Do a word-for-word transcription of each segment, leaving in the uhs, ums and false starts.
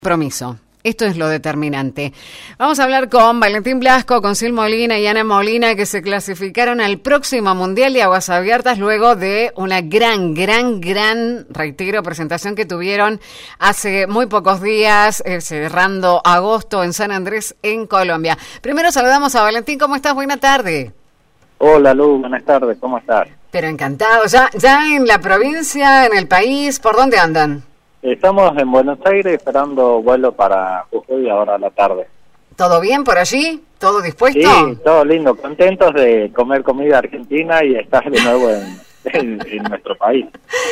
Compromiso. Esto es lo determinante. Vamos a hablar con Valentín Blasco, con Sil Molina y Ana Molina, que se clasificaron al próximo Mundial de Aguas Abiertas luego de una gran, gran, gran, reitero, presentación que tuvieron hace muy pocos días, eh, cerrando agosto en San Andrés, en Colombia. Primero saludamos a Valentín. ¿Cómo estás? Buena tarde. Hola, Lu. Buenas tardes. ¿Cómo estás? Pero encantado. ¿Ya, ya en la provincia, en el país? ¿Por dónde andan? Estamos en Buenos Aires esperando vuelo para Jujuy ahora a la tarde. ¿Todo bien por allí? ¿Todo dispuesto? Sí, todo lindo. Contentos de comer comida argentina y estar de nuevo en, en, en nuestro país.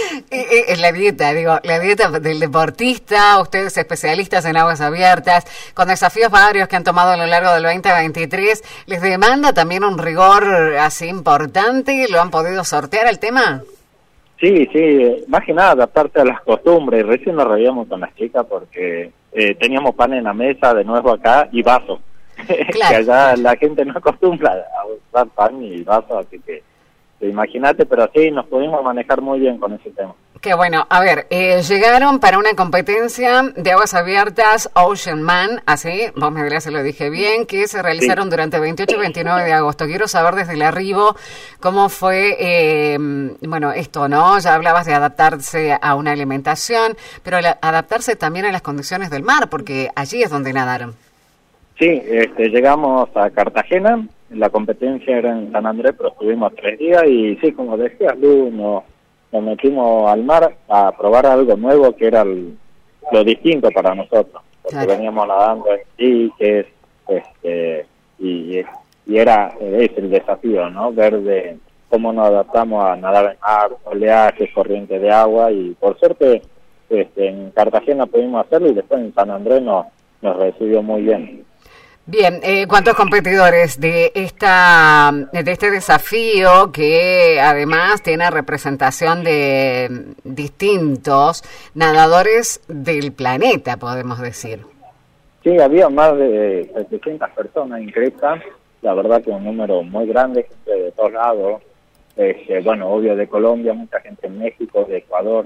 Es la dieta, digo, la dieta del deportista, ustedes especialistas en aguas abiertas, con desafíos varios que han tomado a lo largo del veinte veintitrés, ¿les demanda también un rigor así importante? ¿Lo han podido sortear el tema? Sí, sí, más que nada adaptarse a las costumbres. Recién nos reíamos con las chicas porque eh, teníamos pan en la mesa de nuevo acá y vasos. Claro. Que allá la gente no acostumbra a usar pan y vasos, así que imagínate, pero sí, nos pudimos manejar muy bien con ese tema. Qué bueno. A ver, eh, llegaron para una competencia de aguas abiertas Ocean Man, así, vos me dirás si lo dije bien, que se realizaron sí. durante veintiocho y veintinueve de agosto. Quiero saber desde el arribo cómo fue, eh, bueno, esto, ¿no? Ya hablabas de adaptarse a una alimentación, pero la, adaptarse también a las condiciones del mar, porque allí es donde nadaron. Sí, este, llegamos a Cartagena, la competencia era en San Andrés, pero estuvimos tres días y sí, como decías, Lu, nos, nos metimos al mar a probar algo nuevo que era el, lo distinto para nosotros, porque claro. veníamos nadando en diques, este, y, y era es el desafío, ¿no? Ver de cómo nos adaptamos a nadar en mar, oleajes, corrientes de agua, y por suerte este, en Cartagena pudimos hacerlo y después en San Andrés nos, nos recibió muy bien. Bien, eh, ¿cuántos competidores de esta de este desafío que además tiene representación de distintos nadadores del planeta, podemos decir? Sí, había más de setecientas personas inscritas, la verdad que un número muy grande, gente de todos lados, eh, bueno, obvio de Colombia, mucha gente en México, de Ecuador,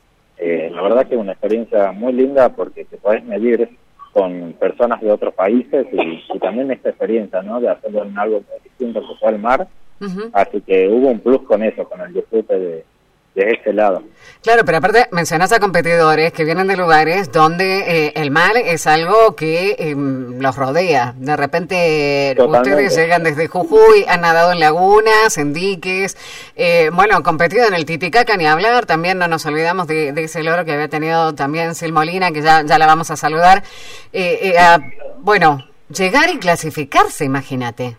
eh, la verdad que es una experiencia muy linda porque te puedes medir con personas de otros países y, y también esta experiencia, ¿no? De hacerlo en algo distinto que fue el mar. Uh-huh. Así que hubo un plus con eso, con el disfrute de, de este lado. Claro, pero aparte mencionas a competidores que vienen de lugares donde eh, el mar es algo que eh, los rodea. De repente Totalmente. Ustedes llegan desde Jujuy, han nadado en lagunas, en diques, eh, bueno, han competido en el Titicaca, ni hablar. También no nos olvidamos de, de ese logro que había tenido también Sil Molina, que ya, ya la vamos a saludar. Eh, eh, a, bueno, llegar y clasificarse, imagínate.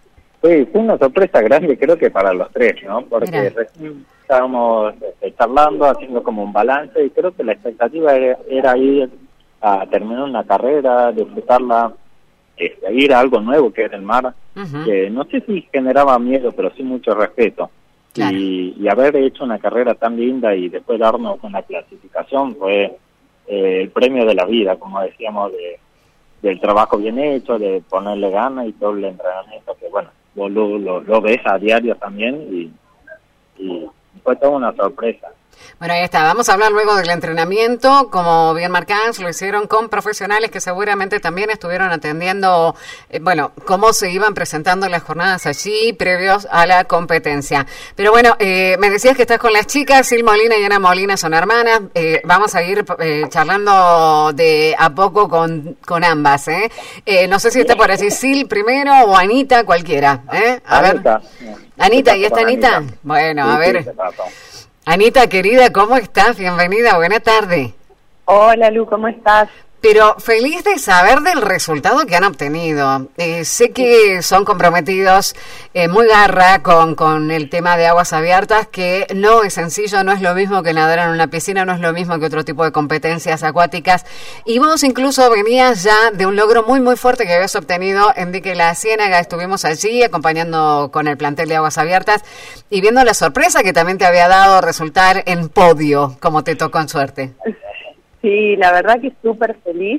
Sí, fue una sorpresa grande, creo que para los tres, ¿no? Porque recién estábamos este, charlando, haciendo como un balance, y creo que la expectativa era, era ir a terminar una carrera, disfrutarla, este, ir a algo nuevo que era el mar, uh-huh. que no sé si generaba miedo, pero sí mucho respeto. Claro. Y, y haber hecho una carrera tan linda y después darnos una clasificación fue eh, el premio de la vida, como decíamos, de, del trabajo bien hecho, de ponerle ganas y todo el entrenamiento que, bueno, vos lo, lo, lo ves a diario también y, y fue toda una sorpresa. Bueno, ahí está. Vamos a hablar luego del entrenamiento. Como bien marcás, lo hicieron con profesionales que seguramente también estuvieron atendiendo, eh, bueno, cómo se iban presentando las jornadas allí previos a la competencia. Pero bueno, eh, me decías que estás con las chicas, Sil Molina y Ana Molina son hermanas. Eh, vamos a ir eh, charlando de a poco con, con ambas, ¿eh? ¿eh? No sé si está por allí Sil primero o Anita, cualquiera, ¿eh? A Anita. ver. Anita, ¿y está Anita? Anita? Bueno, sí, a ver. Sí, Anita, querida, ¿cómo estás? Bienvenida, buena tarde. Hola, Lu, ¿cómo estás? Pero feliz de saber del resultado que han obtenido. Eh, sé que son comprometidos, eh, muy garra con, con el tema de aguas abiertas, que no es sencillo, no es lo mismo que nadar en una piscina, no es lo mismo que otro tipo de competencias acuáticas. Y vos incluso venías ya de un logro muy, muy fuerte que habías obtenido en Dique La Ciénaga. Estuvimos allí acompañando con el plantel de aguas abiertas y viendo la sorpresa que también te había dado resultar en podio, como te tocó en suerte. Sí, la verdad que súper feliz,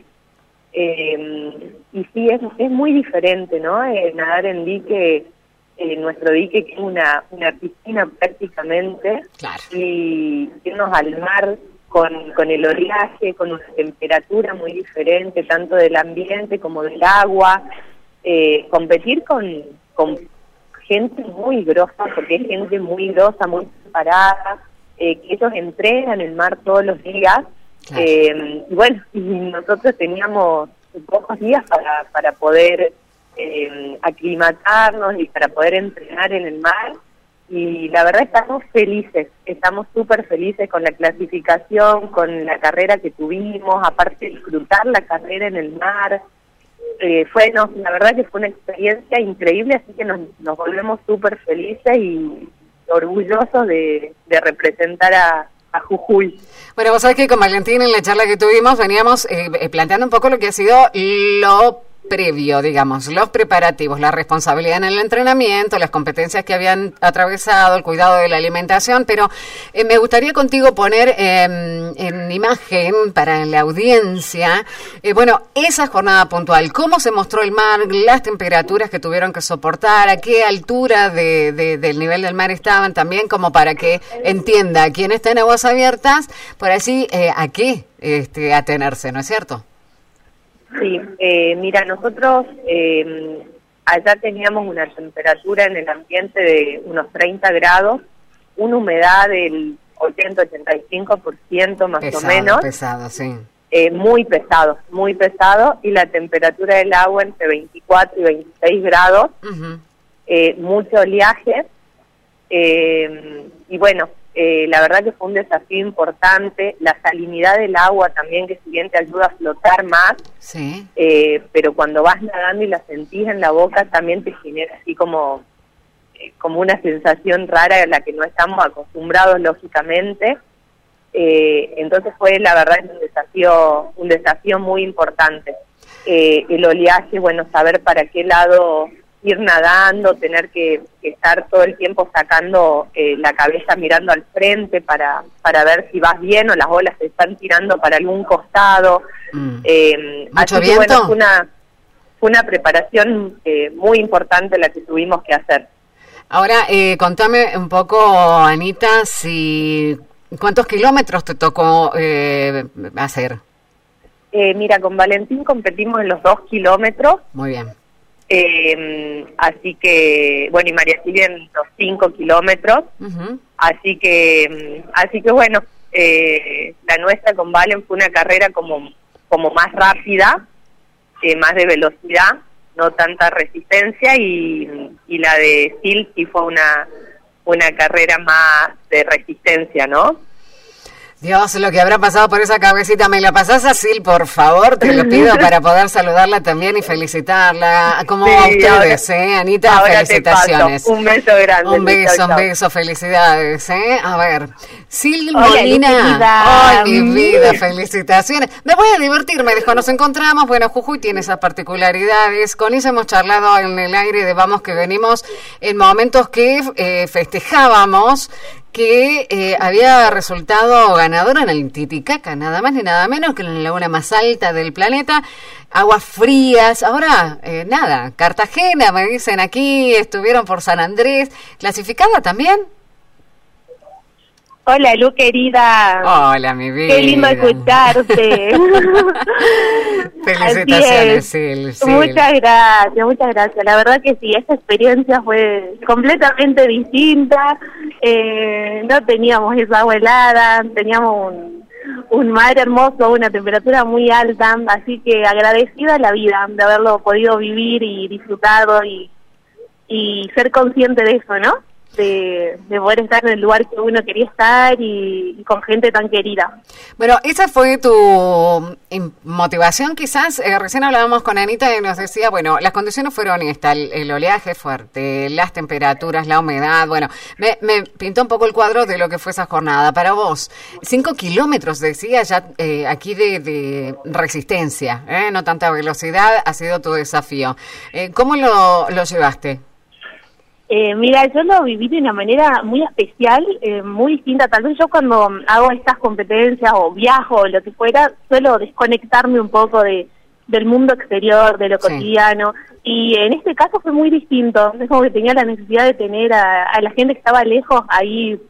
eh, y sí, es, es muy diferente, ¿no? Eh, nadar en dique, eh, nuestro dique que es una, una piscina prácticamente, claro. Y irnos al mar con, con el oleaje, con una temperatura muy diferente, tanto del ambiente como del agua, eh, competir con, con gente muy grosa, porque es gente muy grosa, muy preparada, eh, que ellos entrenan el mar todos los días, claro. eh, y bueno, y nosotros teníamos pocos días para, para poder eh, aclimatarnos y para poder entrenar en el mar, y la verdad estamos felices, estamos súper felices con la clasificación, con la carrera que tuvimos, aparte de disfrutar la carrera en el mar. Eh, fue, no, la verdad que fue una experiencia increíble, así que nos, nos volvemos súper felices y orgullosos de, de representar a, a Jujuy. Bueno, vos sabés que con Valentín en la charla que tuvimos veníamos eh, planteando un poco lo que ha sido lo previo, digamos, los preparativos, la responsabilidad en el entrenamiento, las competencias que habían atravesado, el cuidado de la alimentación, pero eh, me gustaría contigo poner eh, en imagen para la audiencia, eh, bueno, esa jornada puntual, cómo se mostró el mar, las temperaturas que tuvieron que soportar, a qué altura de, de, del nivel del mar estaban también, como para que entienda quién está en aguas abiertas, por así, eh, a qué este, atenerse, ¿no es cierto? Sí, eh, mira, nosotros eh, allá teníamos una temperatura en el ambiente de unos treinta grados, una humedad del ochenta a ochenta y cinco por ciento más pesado, o menos. Pesado, sí. Eh, muy pesado, muy pesado, y la temperatura del agua entre veinticuatro y veintiséis grados, uh-huh. eh, mucho oleaje, eh, y bueno, Eh, la verdad que fue un desafío importante, la salinidad del agua también, que si bien te ayuda a flotar más, sí. eh, pero cuando vas nadando y la sentís en la boca también te genera así como, eh, como una sensación rara a la que no estamos acostumbrados lógicamente, eh, entonces fue la verdad un desafío, un desafío muy importante. Eh, el oleaje, bueno, saber para qué lado ir nadando, tener que, que estar todo el tiempo sacando eh, la cabeza mirando al frente para para ver si vas bien o las olas te están tirando para algún costado. Mm. Eh, ¿Mucho así viento? Que, bueno, fue una, fue una preparación eh, muy importante la que tuvimos que hacer. Ahora, eh, contame un poco, Anita, si ¿cuántos kilómetros te tocó eh, hacer? Eh, mira, con Valentín competimos en los dos kilómetros. Muy bien. Eh, así que, bueno, y María Silvia en los cinco kilómetros, uh-huh. así que, así que bueno, eh, la nuestra con Valen fue una carrera como, como más rápida, eh, más de velocidad, no tanta resistencia, y, y la de Sil sí fue una, una carrera más de resistencia, ¿no? Dios, lo que habrá pasado por esa cabecita. ¿Me la pasás a Sil, por favor? Te lo pido para poder saludarla también y felicitarla. Como sí, a ustedes, ahora, ¿eh? Anita, ahora felicitaciones. Un beso grande. Un beso, chau, chau. un beso, felicidades, ¿eh? A ver, Sil Molina. ¡Ay, mi vida! Felicitaciones. Me voy a divertir, me dijo, nos encontramos. Bueno, Jujuy tiene esas particularidades. Con eso hemos charlado en el aire de Vamos que venimos en momentos que eh, festejábamos que eh, había resultado ganadora en el Titicaca, nada más ni nada menos que en la laguna más alta del planeta, aguas frías. Ahora, eh, nada, Cartagena, me dicen aquí, estuvieron por San Andrés, ¿clasificada también? Hola, Lu, querida. Hola, mi vida. Qué lindo escucharte. Felicitaciones, Sil, Sil. Muchas gracias, muchas gracias. La verdad que sí, esta experiencia fue completamente distinta. Eh, no teníamos esa agua helada, teníamos un, un mar hermoso, una temperatura muy alta, así que agradecida a la vida de haberlo podido vivir y disfrutado y, y ser consciente de eso, ¿no? De, de poder estar en el lugar que uno quería estar y, y con gente tan querida. Bueno, esa fue tu motivación quizás. Eh, recién hablábamos con Anita y nos decía, bueno, las condiciones fueron esta, el, el oleaje fuerte, las temperaturas, la humedad. Bueno, me, me pintó un poco el cuadro de lo que fue esa jornada. Para vos, cinco kilómetros, decía ya eh, aquí de, de resistencia, ¿eh? No tanta velocidad, ha sido tu desafío. Eh, ¿Cómo lo, lo llevaste? Eh, mira, yo lo viví de una manera muy especial, eh, muy distinta. Tal vez yo cuando hago estas competencias o viajo o lo que fuera, suelo desconectarme un poco de del mundo exterior, de lo sí. cotidiano. Y en este caso fue muy distinto. Es como que tenía la necesidad de tener a, a la gente que estaba lejos ahí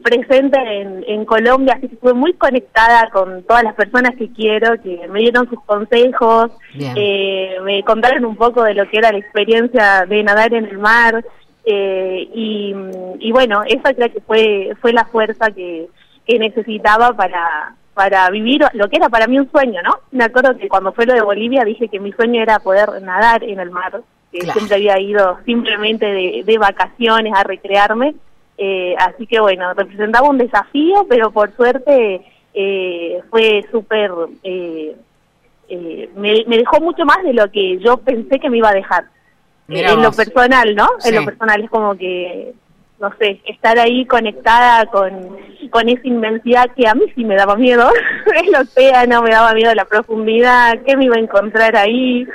presente en, en Colombia, así que estuve muy conectada con todas las personas que quiero, que me dieron sus consejos, eh, me contaron un poco de lo que era la experiencia de nadar en el mar, eh, y, y bueno, eso creo que fue fue la fuerza que, que necesitaba para para vivir lo que era para mí un sueño, ¿no? Me acuerdo que cuando fue lo de Bolivia dije que mi sueño era poder nadar en el mar, que claro. siempre había ido simplemente de, de vacaciones a recrearme, eh, así que bueno, representaba un desafío, pero por suerte eh, fue súper, eh, eh, me, me dejó mucho más de lo que yo pensé que me iba a dejar, eh, en lo personal, ¿no? Sí. En lo personal es como que... no sé, estar ahí conectada con, con esa inmensidad que a mí sí me daba miedo, el océano, me daba miedo la profundidad, qué me iba a encontrar ahí,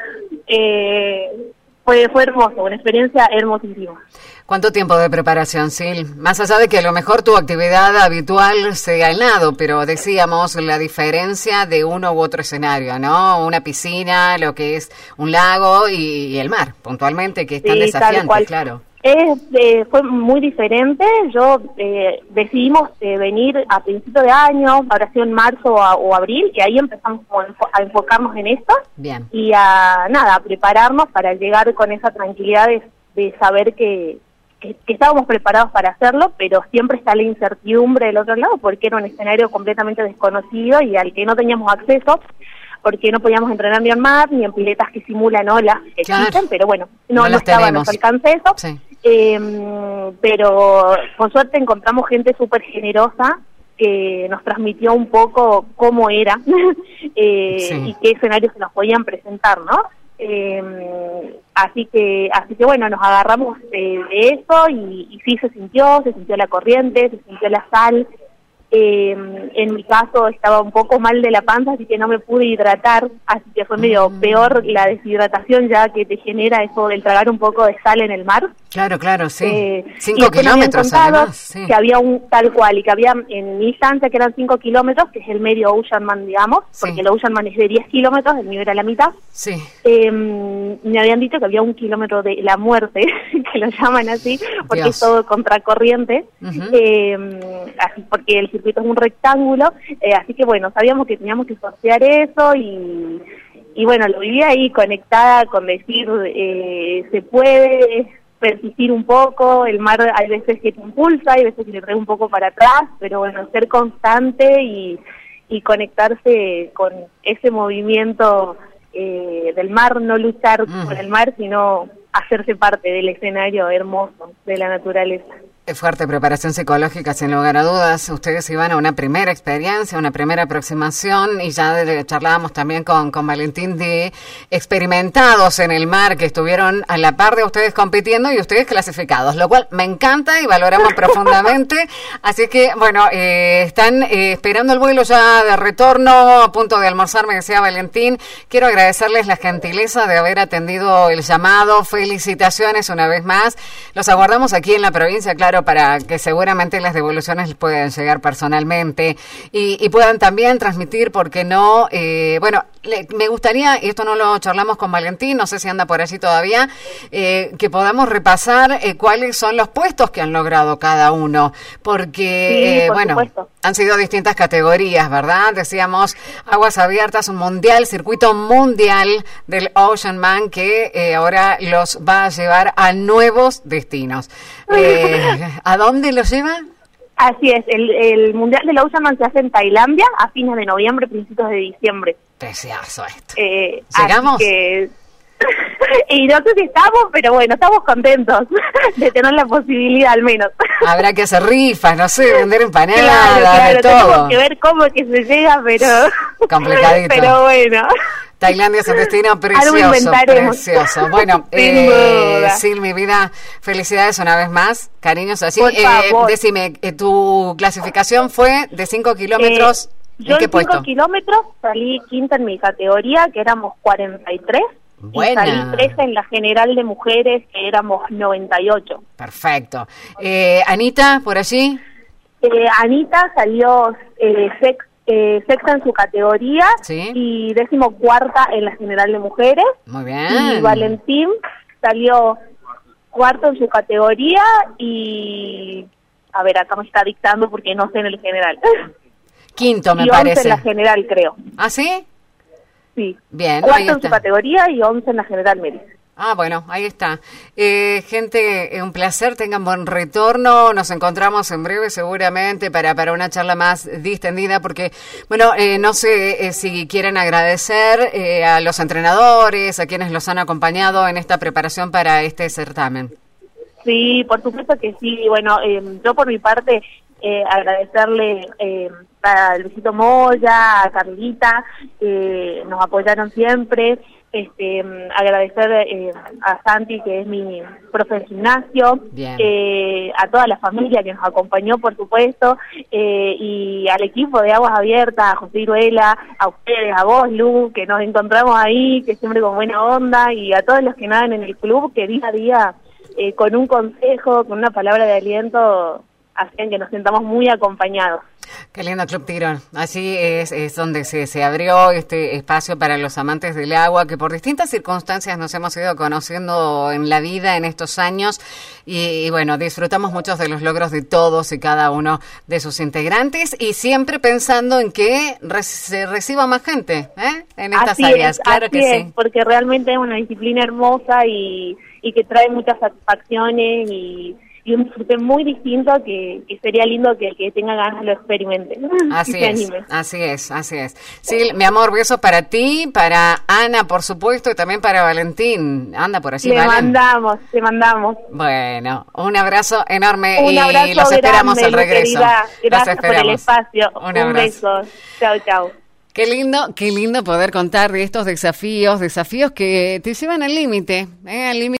eh, fue, fue hermoso, una experiencia hermosísima. ¿Cuánto tiempo de preparación, Sil? Más allá de que a lo mejor tu actividad habitual sea el nado, pero decíamos la diferencia de uno u otro escenario, ¿no? Una piscina, lo que es un lago y, y el mar, puntualmente, que es tan sí, desafiante, claro. Es, eh, fue muy diferente. Yo eh, decidimos eh, venir a principio de año, habrá sido en marzo o, o abril, y ahí empezamos como a enfocarnos en esto. Bien. Y a nada, a prepararnos para llegar con esa tranquilidad de, de saber que, que, que estábamos preparados para hacerlo, pero siempre está la incertidumbre del otro lado, porque era un escenario completamente desconocido y al que no teníamos acceso, porque no podíamos entrenar ni en mar, ni en piletas que simulan olas que claro. existen, pero bueno, no, no, no estaba a nuestro alcance eso. Sí. Eh, pero por suerte encontramos gente súper generosa que nos transmitió un poco cómo era eh, sí. y qué escenarios se nos podían presentar, ¿no? Eh, así que así que bueno, nos agarramos eh, de eso y, y sí se sintió, se sintió la corriente, se sintió la sal. Eh, en mi caso estaba un poco mal de la panza, así que no me pude hidratar, así que fue medio mm. peor la deshidratación ya que te genera eso del tragar un poco de sal en el mar. Claro, claro, sí. Eh, cinco kilómetros además, sí. Que había un tal cual, y que había en mi instancia que eran cinco kilómetros, que es el medio Oceanman, digamos, sí. porque el Oceanman es de diez kilómetros, el mío era la mitad. Sí. Eh, me habían dicho que había un kilómetro de la muerte, que lo llaman así, porque Dios. Es todo contracorriente, uh-huh. eh, así porque el circuito es un rectángulo, eh, así que bueno, sabíamos que teníamos que sortear eso y, y bueno, lo viví ahí conectada con decir, eh, se puede persistir un poco, el mar hay veces que te impulsa, hay veces que te trae un poco para atrás, pero bueno, ser constante y, y conectarse con ese movimiento eh, del mar, no luchar mm. con el mar, sino hacerse parte del escenario hermoso de la naturaleza. Fuerte preparación psicológica, sin lugar a dudas. Ustedes iban a una primera experiencia, una primera aproximación, y ya de, charlábamos también con, con Valentín de experimentados en el mar que estuvieron a la par de ustedes compitiendo y ustedes clasificados, lo cual me encanta y valoramos profundamente. Así que, bueno, eh, están eh, esperando el vuelo ya de retorno, a punto de almorzar, me decía Valentín. Quiero agradecerles la gentileza de haber atendido el llamado. Felicitaciones una vez más. Los aguardamos aquí en la provincia, claro, para que seguramente las devoluciones les puedan llegar personalmente y, y puedan también transmitir, porque no, eh, bueno, le, me gustaría, y esto no lo charlamos con Valentín, no sé si anda por allí todavía, eh, que podamos repasar eh, cuáles son los puestos que han logrado cada uno, porque, sí, eh, por bueno, supuesto. Han sido distintas categorías, ¿verdad? Decíamos, aguas abiertas, un mundial, circuito mundial del Oceanman que eh, ahora los va a llevar a nuevos destinos. Eh, ¿A dónde los llevan? Así es, el, el Mundial del Oceanman se hace en Tailandia a fines de noviembre, principios de diciembre. Precioso esto. Eh, ¿Llegamos? Así que... y no sé si estamos, pero bueno, estamos contentos de tener la posibilidad al menos. Habrá que hacer rifas, no sé, vender empanadas, claro, claro, de todo. Tenemos que ver cómo es que se llega, pero... complicadito. Pero bueno... Tailandia es un destino precioso, precioso. Bueno, eh, Sil, mi vida, felicidades una vez más, cariños así. Por favor. Eh, decime, eh, tu clasificación fue de cinco kilómetros, eh, ¿en qué en puesto? cinco kilómetros salí quinta en mi categoría, que éramos cuarenta y tres. Buena. Y salí trece en la general de mujeres, que éramos noventa y ocho. Perfecto. Eh, Anita, ¿por allí? Eh, Anita salió eh, sexta. Eh, sexta en su categoría, ¿sí? Y décimo cuarta en la general de mujeres. Muy bien. Y Valentín salió cuarto en su categoría y a ver, acá me está dictando porque no sé en el general. Quinto, me y parece. once en la general, creo. ¿Ah, sí? Sí. Bien, Cuarto ahí en está. su categoría y once en la general, me dice. Ah, bueno, ahí está. Eh, gente, eh, un placer, tengan buen retorno. Nos encontramos en breve seguramente para, para una charla más distendida porque, bueno, eh, no sé eh, si quieren agradecer eh, a los entrenadores, a quienes los han acompañado en esta preparación para este certamen. Sí, por supuesto que sí. Bueno, eh, yo por mi parte eh, agradecerle eh, a Luisito Moya, a Carlita, que nos apoyaron siempre. Este, agradecer eh, a Santi, que es mi profe de gimnasio, eh, a toda la familia que nos acompañó, por supuesto, eh, y al equipo de Aguas Abiertas, a José Iruela, a ustedes, a vos, Lu, que nos encontramos ahí, que siempre con buena onda, y a todos los que nadan en el club, que día a día, eh, con un consejo, con una palabra de aliento, hacen que nos sentamos muy acompañados. Qué lindo Club Tirón. Así es, es donde se, se abrió este espacio para los amantes del agua, que por distintas circunstancias nos hemos ido conociendo en la vida en estos años. Y, y bueno, disfrutamos muchos de los logros de todos y cada uno de sus integrantes. Y siempre pensando en que re- se reciba más gente ¿eh? en estas así áreas. Es, claro así que es, sí. Porque realmente es una disciplina hermosa y, y que trae muchas satisfacciones y... y un disfrute muy distinto que, que sería lindo que el que tenga ganas lo experimente. Así se es, anime. así es, así es. Sí, mi amor, beso para ti, para Ana, por supuesto, y también para Valentín. Anda por allí, Le Valen. mandamos, le mandamos. Bueno, un abrazo enorme Un y abrazo los esperamos grande, al regreso. querida. Gracias los por el espacio. Un, un abrazo. beso. Chao, chao. Qué lindo, qué lindo poder contar de estos desafíos, desafíos que te llevan al límite, ¿eh? al límite.